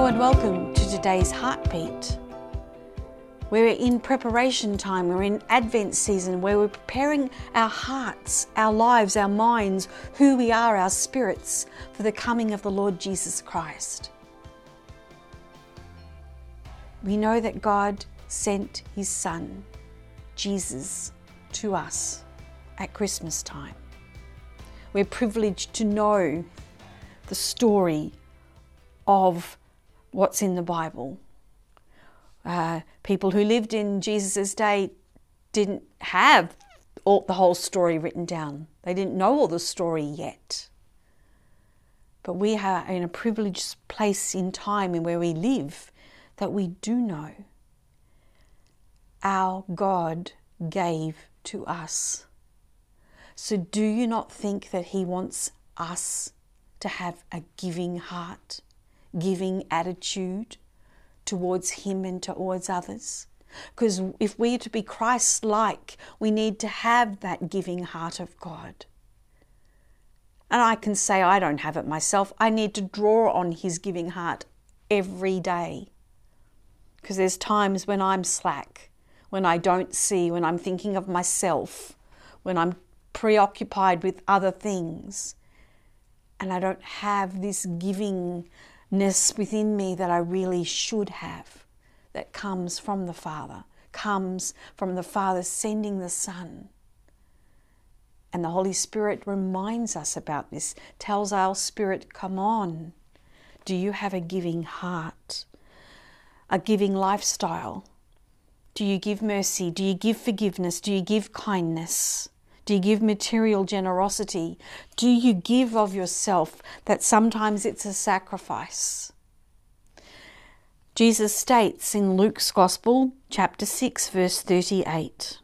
and welcome to today's Heartbeat. We're in preparation time, we're in Advent season where we're preparing our hearts, our lives, our minds, who we are, our spirits for the coming of the Lord Jesus Christ. We know that God sent His Son, Jesus, to us at Christmas time. We're privileged to know the story of what's in the Bible. People who lived in Jesus' day didn't have the whole story written down. They didn't know all the story yet. But we are in a privileged place in time in where we live that we do know. Our God gave to us. So do you not think that He wants us to have a giving heart, giving attitude towards Him and towards others? Because if we are to be Christ-like, we need to have that giving heart of God. And I can say I don't have it myself. I need to draw on His giving heart every day. Because there's times when I'm slack, when I don't see, when I'm thinking of myself, when I'm preoccupied with other things, and I don't have this givingness within me that I really should have, that comes from the Father, comes from the Father sending the Son. And the Holy Spirit reminds us about this, tells our spirit, come on, do you have a giving heart, a giving lifestyle? Do you give mercy? Do you give forgiveness? Do you give kindness? Do you give material generosity? Do you give of yourself that sometimes it's a sacrifice? Jesus states in Luke's Gospel, chapter 6, verse 38.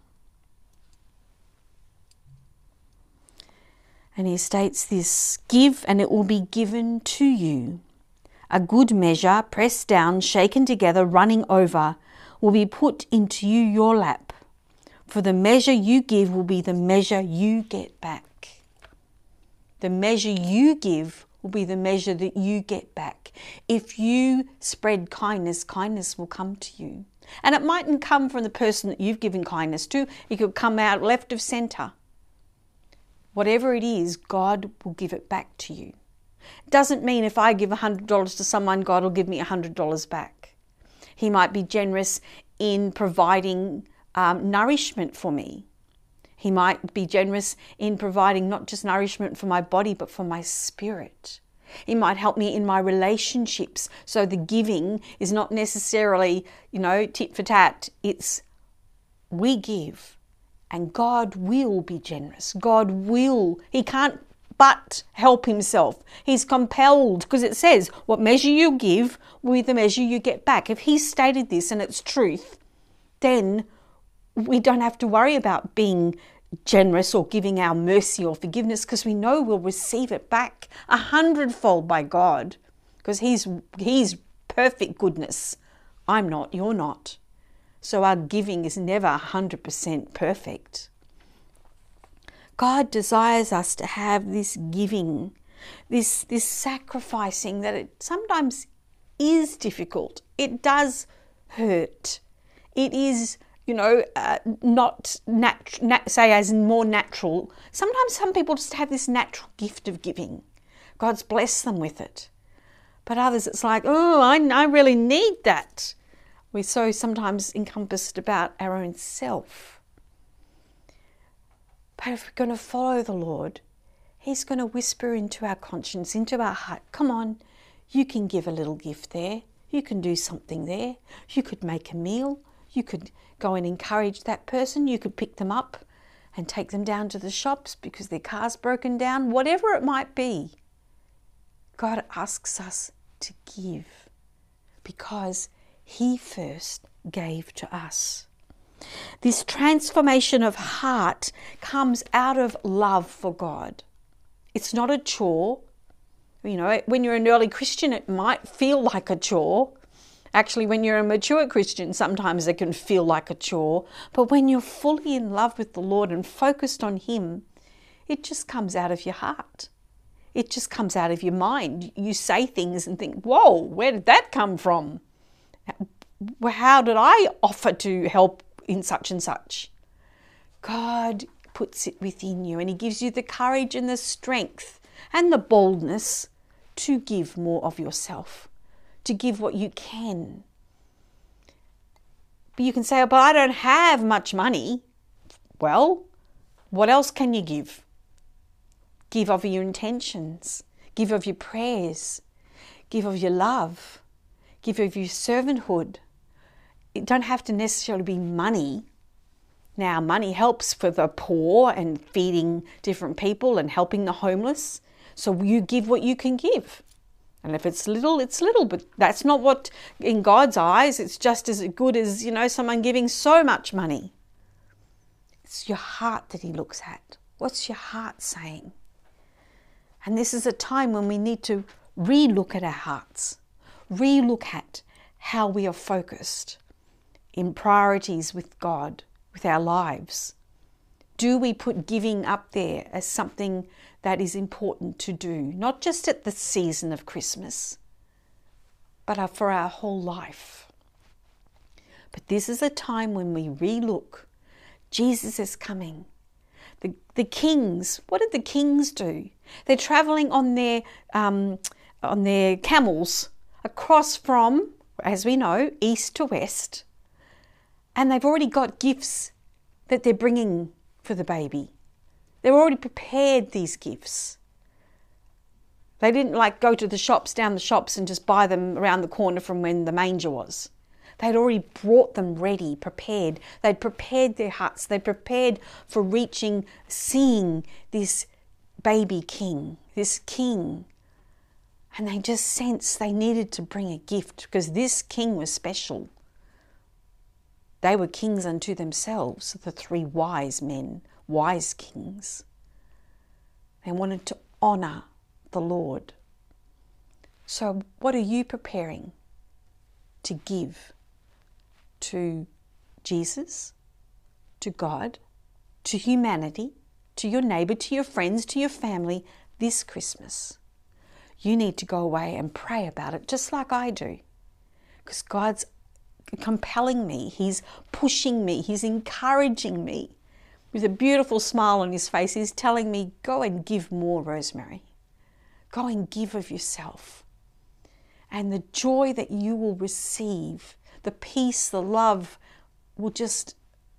And He states this, give and it will be given to you. A good measure, pressed down, shaken together, running over, will be put into your lap. For the measure you give will be the measure you get back. The measure you give will be the measure that you get back. If you spread kindness, kindness will come to you. And it mightn't come from the person that you've given kindness to. It could come out left of centre. Whatever it is, God will give it back to you. It doesn't mean if I give $100 to someone, God will give me $100 back. He might be generous in providing nourishment for me. He might be generous in providing not just nourishment for my body, but for my spirit. He might help me in my relationships. So the giving is not necessarily, tit for tat. It's we give and God will be generous. God will. He can't but help Himself. He's compelled, because it says, what measure you give will be the measure you get back. If He stated this and it's truth, then we don't have to worry about being generous or giving our mercy or forgiveness, because we know we'll receive it back 100-fold by God, because He's perfect goodness. I'm not, you're not. So our giving is never 100% perfect. God desires us to have this giving, this sacrificing, that it sometimes is difficult. It does hurt. It is, not say as in more natural. Sometimes some people just have this natural gift of giving. God's blessed them with it. But others, it's like, I really need that. We're so sometimes encompassed about our own self. But if we're going to follow the Lord, He's going to whisper into our conscience, into our heart, come on, you can give a little gift there. You can do something there. You could make a meal. You could go and encourage that person. You could pick them up and take them down to the shops because their car's broken down. Whatever it might be, God asks us to give because He first gave to us. This transformation of heart comes out of love for God. It's not a chore. When you're an early Christian, it might feel like a chore. Actually, when you're a mature Christian, sometimes it can feel like a chore. But when you're fully in love with the Lord and focused on Him, it just comes out of your heart. It just comes out of your mind. You say things and think, whoa, where did that come from? How did I offer to help in such and such? God puts it within you, and he gives you the courage and the strength and the boldness to give more of yourself, to give what you can. But you can say, but I don't have much money. Well, what else can you give? Give of your intentions. Give of your prayers. Give of your love. Give of your servanthood. It don't have to necessarily be money. Now, money helps for the poor and feeding different people and helping the homeless. So you give what you can give. And if it's little, it's little. But that's not what, in God's eyes, it's just as good as, someone giving so much money. It's your heart that he looks at. What's your heart saying? And this is a time when we need to re-look at our hearts. Re-look at how we are focused in priorities with God, with our lives. Do we put giving up there as something that is important to do, not just at the season of Christmas, but for our whole life? But this is a time when we re-look. Jesus is coming. The kings, what did the kings do? They're traveling on their camels across from, as we know, east to west. And they've already got gifts that they're bringing for the baby. They've already prepared these gifts. They didn't go to the shops, down the shops, and just buy them around the corner from when the manger was. They'd already brought them ready, prepared. They'd prepared their hearts. They'd prepared for seeing this baby king, this king. And they just sensed they needed to bring a gift because this king was special. They were kings unto themselves, the three wise men, wise kings. They wanted to honour the Lord. So what are you preparing to give to Jesus, to God, to humanity, to your neighbour, to your friends, to your family this Christmas? You need to go away and pray about it just like I do, because God's compelling me, he's pushing me, he's encouraging me. With a beautiful smile on his face, he's telling me, go and give more, Rosemary. Go and give of yourself. And the joy that you will receive, the peace, the love, will just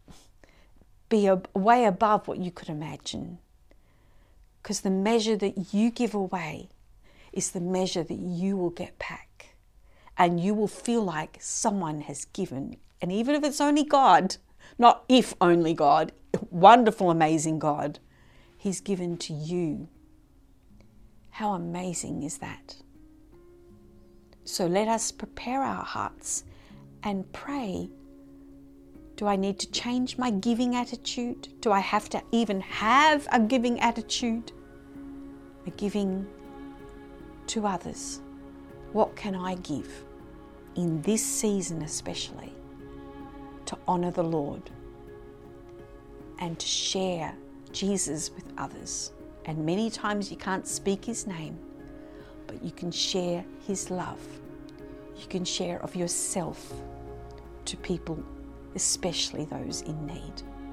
be way above what you could imagine. Because the measure that you give away is the measure that you will get back. And you will feel like someone has given. And even if it's only God, not if only God, wonderful, amazing God, he's given to you. How amazing is that? So let us prepare our hearts and pray. Do I need to change my giving attitude? Do I have to even have a giving attitude? A giving to others. What can I give in this season especially to honour the Lord and to share Jesus with others? And many times you can't speak his name, but you can share his love. You can share of yourself to people, especially those in need.